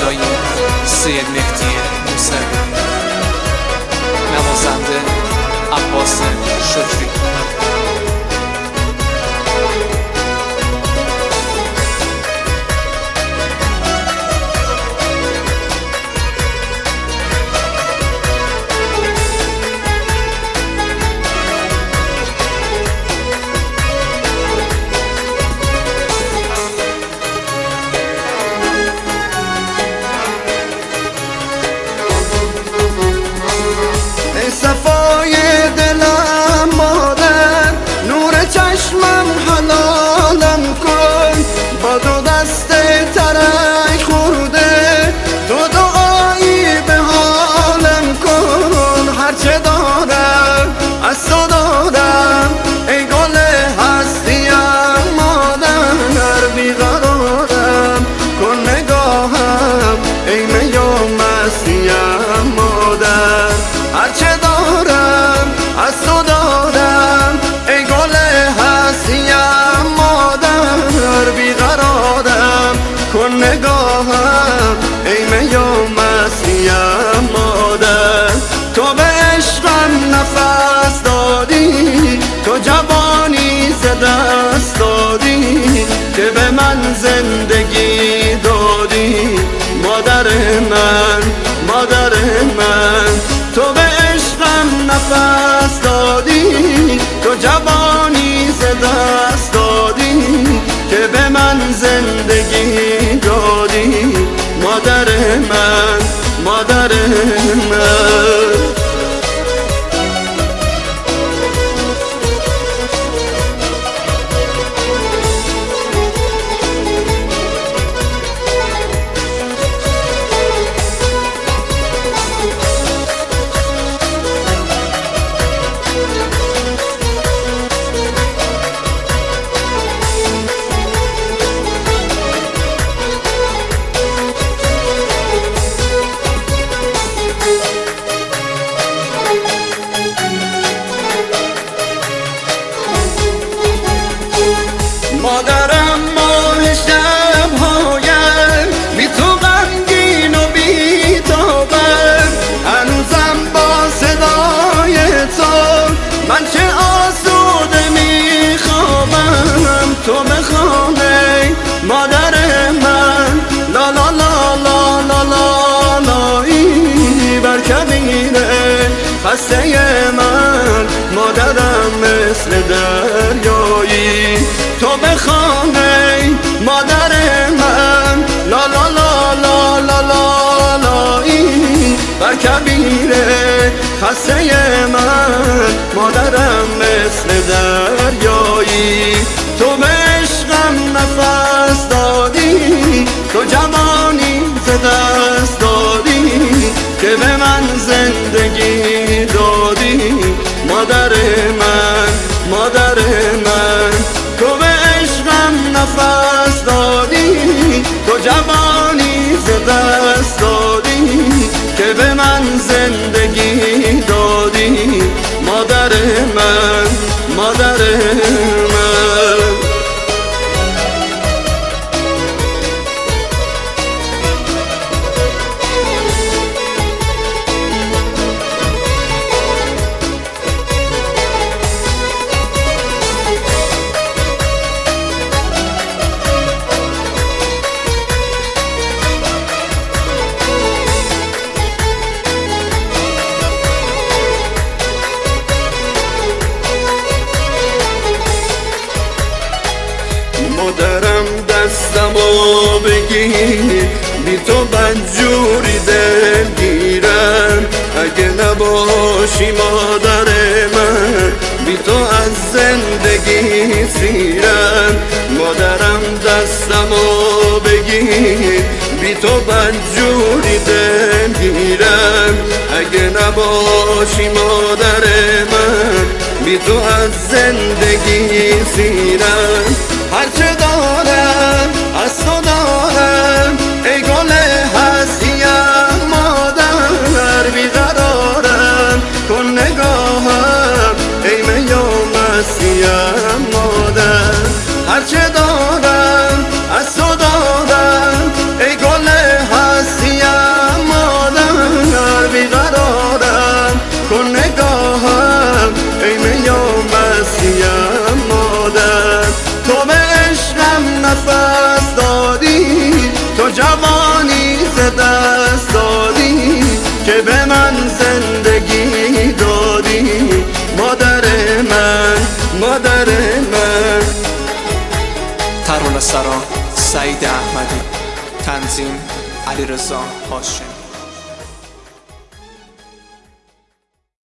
صدای سید مهدی موسوی، نوازنده عباس شکری. صفای دلم مادر، نور چشمم حلالم کن، با دو دست ترک خورده تو دعایی به حالم کن. هرچه دارم از تو دارم ای گل هستیم مادر، بیقرارم کن نگاهم ای می و مستیم مادر. هرچه دارم از تو دارم ای گل هستیم مادر، بیقرارم کن نگاهم ای می و مستیم مادر. تو به عشقم نفس دادی، تو جوانی ز دست دادی که به من زندگی دادی مادر من، مادر من. تو به عشقم نفس دادی، تو جوانی ز دست دادی که به من زندگی دادی مادر من، مادر من. مادرم ماه شبهایم بی تو غمگین و بی تابم، هنوزم با صدای تو من چه آسوده می خوابم. تو به خانه مادر من، لا لا لا لا لا لا لایی بر کبیره خسته من مادرم مثل دریایی. تو به خانه مادر من، لا لا لا لا لا لا لایی بر کبیره خسته من مادرم مثل دریایی. تو به عشقم نفس دادی، تو جوانی ز دست دادی که به من زندگی دادی مادر من، مادر من. تو به عشقم نفس دادی، تو جوانی ز دست دادی که به من زندگی دادی مادر من، مادر من. مادرم دستمو بگیر، بی تو بدجوری دلگیرم. اگه نباشی مادر من، بی تو از زندگی سیرم. مادرم دستمو بگیر، بی تو بدجوری دلگیرم. اگه نباشی مادر من، بی تو از زندگی سیرم. هرچه دارم از تو دارم ای گل هستیم مادر، بیقرارم کن نگاهم ای می و مستیم مادر. هرچه دارم از تو دارم ای گل هستیم زمانی ز دست دادی که به من زندگی دادی مادر من، مادر من. ترانه سرا سعید احمدی، تنظیم علیرضا هاشمی.